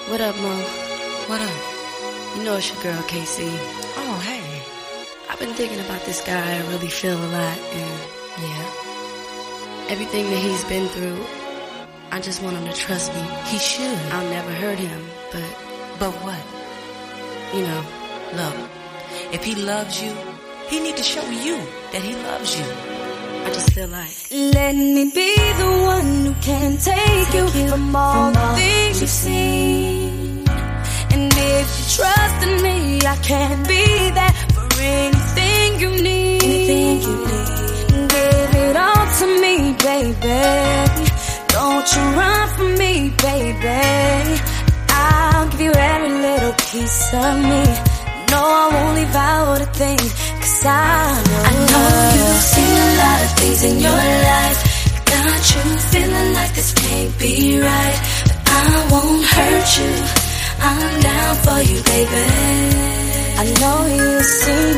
What up, Mo? What up? You know it's your girl, KC. Oh, hey. I've been thinking about this guy I really feel a lot, and everything that he's been through, I just want him to trust me. He should. I'll never hurt him, But what? you know, Look, if he loves you, he need to show you that he loves you. I just feel like let me be the one who can take you from all the things you've seen. And if you trust in me, I can be there for anything you need. Give it all to me, baby. Don't you run from me, baby. I'll give you every little piece of me. No, I won't leave out a thing, 'cause I know you've seen a lot of things in your life. Got you feeling like this can't be right, but I won't hurt you. I'm down for you, baby. I know you've seen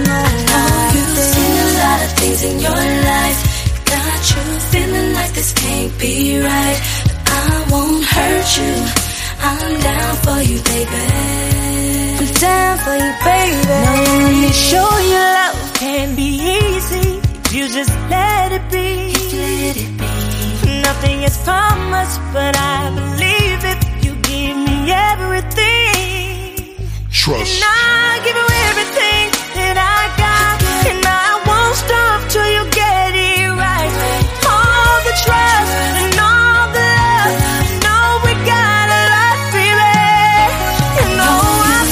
a lot of things in your life. Got you feeling like this can't be right, but I won't hurt you. I'm down for you, baby. I'm down for you, baby. Now let me show you love can be easy. You just let it be. Let it be. Nothing is promised, but I believe if you give me everything. Trust. And I give you everything that I got, and I won't stop till you get it right. All the trust and all the love. Know we got a lot, baby. You know I'm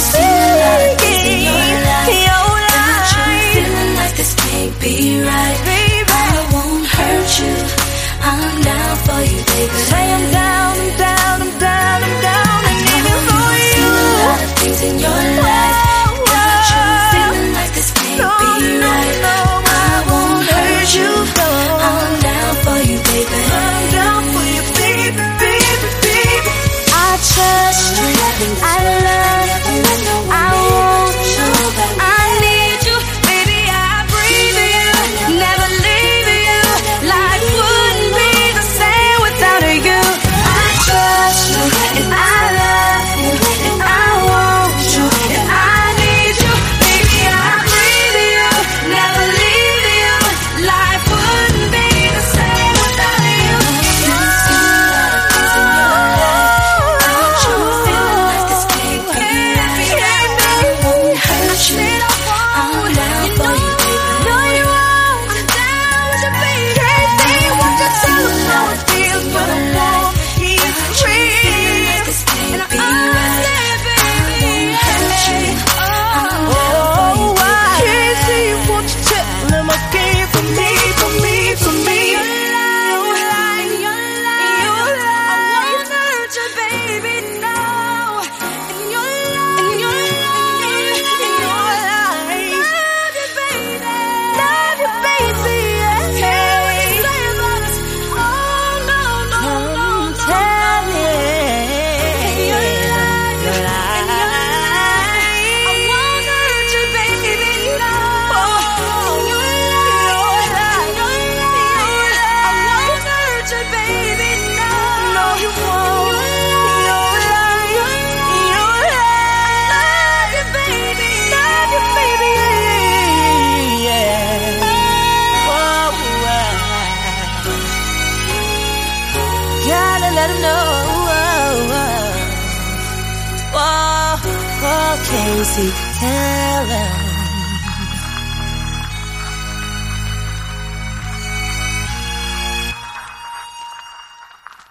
seeing your life. Feeling like this can't be right, baby. I won't hurt you. I'm down for you, baby. Say I'm down, I'm down, I'm down, I'm down, and even for you. A lot of things in your life. Got you feeling like this can't be right. I won't hurt you. I'm down for you, baby. I'm down for you, baby, baby, baby. I trust you. I love you. I want you. I need you, baby. I breathe you. Never leave you. Life wouldn't be the same without you. I trust you and I love you and I want you and I need you, baby. I breathe you. Never leave you. Life wouldn't be the same without you. You've seen a lot of things in your life. Got you feeling like this can't be right. I won't hurt you. I'm down for you, baby. No, you won't. I'm down with you, baby. Can't say what you tell me how it feels, but I want you. Feeling like this can't be right. I won't hurt you. I'm down for you, baby. Can't see what you tell him again for me, for me, for me. Gotta let him know. Oh, Casey, tell him.